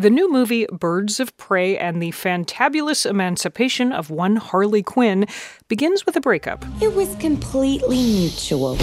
The new movie Birds of Prey and the Fantabulous Emancipation of One Harley Quinn begins with a breakup. It was completely mutual.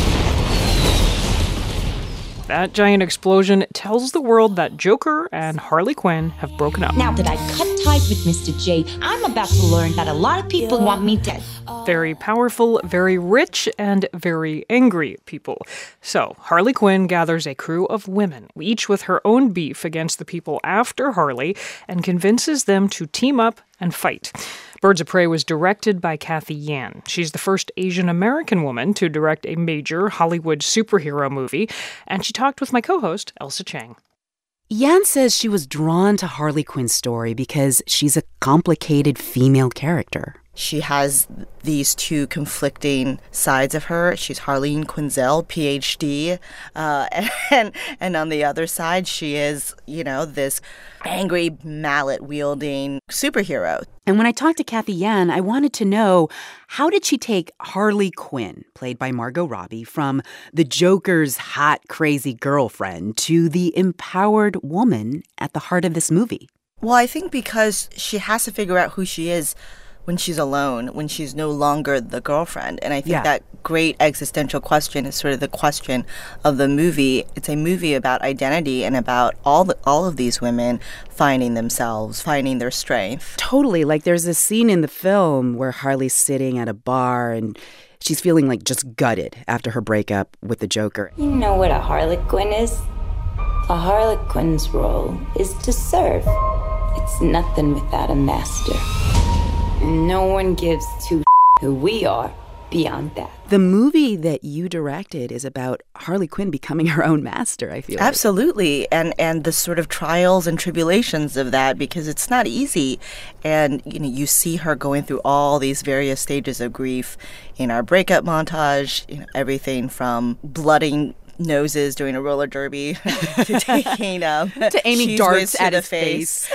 That giant explosion tells the world that Joker and Harley Quinn have broken up. Now that I've cut ties with Mr. J, I'm about to learn that a lot of people want me dead. Very powerful, very rich, and very angry people. So, Harley Quinn gathers a crew of women, each with her own beef against the people after Harley, and convinces them to team up and fight. Birds of Prey was directed by Cathy Yan. She's the first Asian American woman to direct a major Hollywood superhero movie, and she talked with my co-host, Elsa Chang. Yan says she was drawn to Harley Quinn's story because she's a complicated female character. She has these two conflicting sides of her. She's Harleen Quinzel, PhD, and on the other side, she is, this angry mallet-wielding superhero. And when I talked to Cathy Yan, I wanted to know, how did she take Harley Quinn, played by Margot Robbie, from the Joker's hot, crazy girlfriend to the empowered woman at the heart of this movie? Well, I think because she has to figure out who she is when she's alone, when she's no longer the girlfriend. And I think that great existential question is sort of the question of the movie. It's a movie about identity and about all of these women finding themselves, finding their strength. Totally. Like, there's a scene in the film where Harley's sitting at a bar and she's feeling like just gutted after her breakup with the Joker. You know what a Harlequin is? A Harlequin's role is to serve. It's nothing without a master. No one gives two who we are beyond that. The movie that you directed is about Harley Quinn becoming her own master, I feel like. Absolutely. And the sort of trials and tribulations of that, because it's not easy. And, you see her going through all these various stages of grief in our breakup montage, everything from blooding noses doing a roller derby to taking to aiming darts at his face.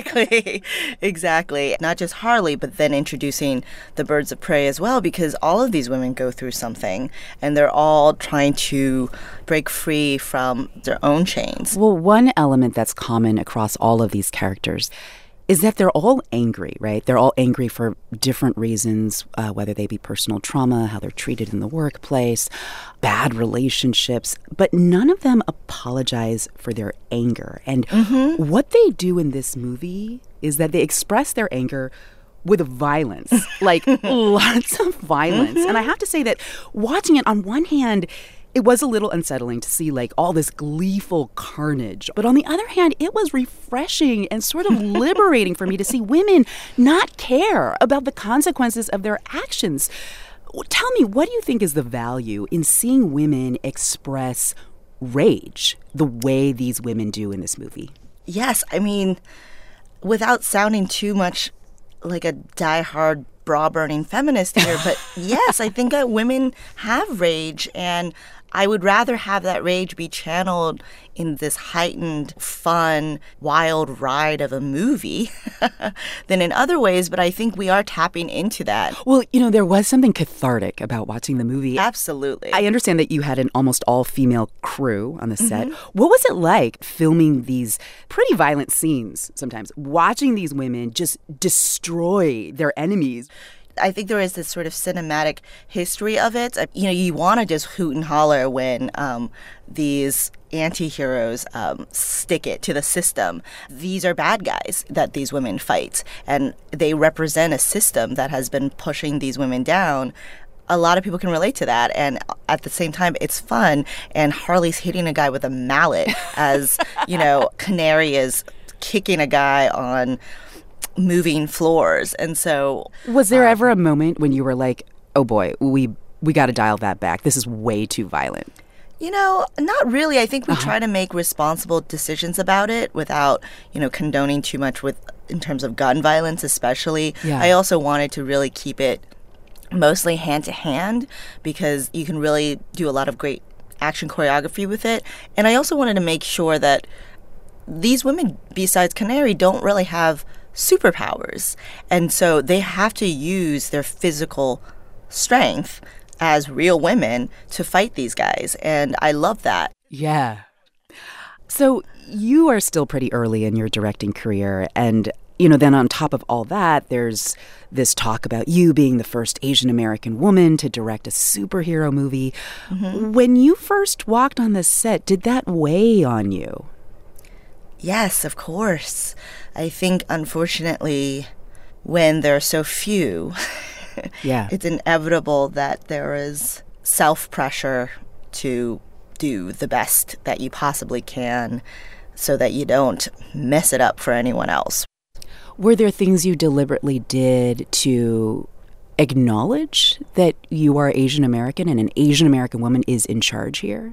Exactly. Not just Harley, but then introducing the Birds of Prey as well, because all of these women go through something and they're all trying to break free from their own chains. Well, one element that's common across all of these characters is that they're all angry, right? They're all angry for different reasons, whether they be personal trauma, how they're treated in the workplace, bad relationships, but none of them apologize for their anger. And what they do in this movie is that they express their anger with violence, like lots of violence. And I have to say that watching it, on one hand, it was a little unsettling to see all this gleeful carnage. But on the other hand, it was refreshing and sort of liberating for me to see women not care about the consequences of their actions. Tell me, what do you think is the value in seeing women express rage the way these women do in this movie? Yes, I mean, without sounding too much like a diehard bra-burning feminist here, but yes, I think that women have rage, and I would rather have that rage be channeled in this heightened, fun, wild ride of a movie than in other ways, but I think we are tapping into that. Well, there was something cathartic about watching the movie. Absolutely. I understand that you had an almost all-female crew on the set. What was it like filming these pretty violent scenes sometimes, watching these women just destroy their enemies? I think there is this sort of cinematic history of it. You want to just hoot and holler when these anti-heroes stick it to the system. These are bad guys that these women fight, and they represent a system that has been pushing these women down. A lot of people can relate to that, and at the same time, it's fun. And Harley's hitting a guy with a mallet as, Canary is kicking a guy on moving floors. And so was there ever a moment when you were like, oh boy, we got to dial that back, this is way too violent? Not really. I think we try to make responsible decisions about it without condoning too much in terms of gun violence especially. I also wanted to really keep it mostly hand to hand, because you can really do a lot of great action choreography with it. And I also wanted to make sure that these women, besides Canary, don't really have superpowers. And so they have to use their physical strength as real women to fight these guys. And I love that. Yeah. So you are still pretty early in your directing career, and then on top of all that, there's this talk about you being the first Asian American woman to direct a superhero movie. Mm-hmm. When you first walked on the set, did that weigh on you? Yes, of course. I think, unfortunately, when there are so few, it's inevitable that there is self-pressure to do the best that you possibly can so that you don't mess it up for anyone else. Were there things you deliberately did to acknowledge that you are Asian American and an Asian American woman is in charge here?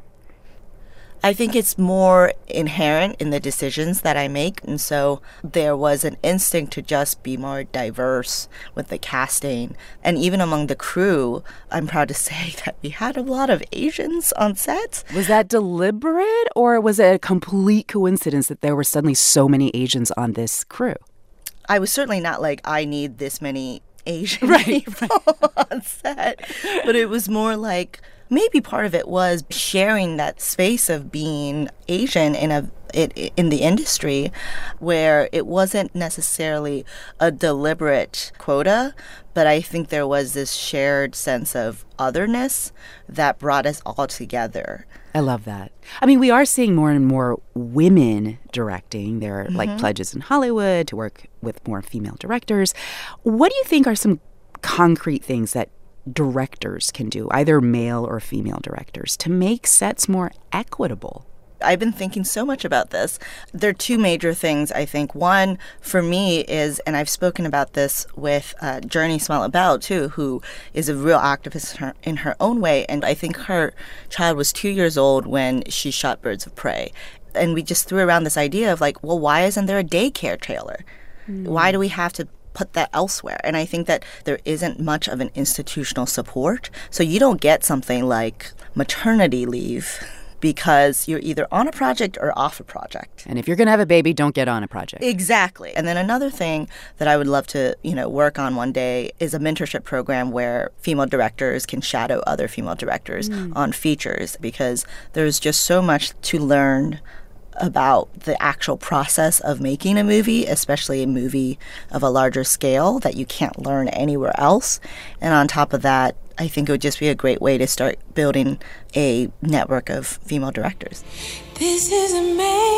I think it's more inherent in the decisions that I make. And so there was an instinct to just be more diverse with the casting. And even among the crew, I'm proud to say that we had a lot of Asians on set. Was that deliberate, or was it a complete coincidence that there were suddenly so many Asians on this crew? I was certainly not like, I need this many Asian people on set. But it was more like, maybe part of it was sharing that space of being Asian in the industry, where it wasn't necessarily a deliberate quota, but I think there was this shared sense of otherness that brought us all together. I love that. I mean, we are seeing more and more women directing. There are like pledges in Hollywood to work with more female directors. What do you think are some concrete things that directors can do, either male or female directors, to make sets more equitable? I've been thinking so much about this. There are two major things, I think. One, for me, is, and I've spoken about this with Jurnee Smollett-Bell, too, who is a real activist in her own way. And I think her child was 2 years old when she shot Birds of Prey. And we just threw around this idea of like, well, why isn't there a daycare trailer? Why do we have to put that elsewhere? And I think that there isn't much of an institutional support. So you don't get something like maternity leave because you're either on a project or off a project. And if you're going to have a baby, don't get on a project. Exactly. And then another thing that I would love to, work on one day is a mentorship program where female directors can shadow other female directors on features, because there's just so much to learn about the actual process of making a movie, especially a movie of a larger scale that you can't learn anywhere else. And on top of that, I think it would just be a great way to start building a network of female directors. This is a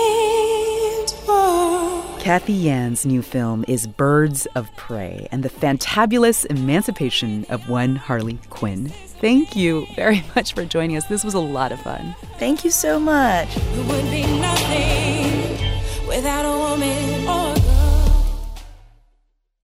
man's world. Cathy Yan's new film is Birds of Prey and the fantabulous emancipation of one Harley Quinn. Thank you very much for joining us. This was a lot of fun. Thank you so much. It would be nothing without a woman.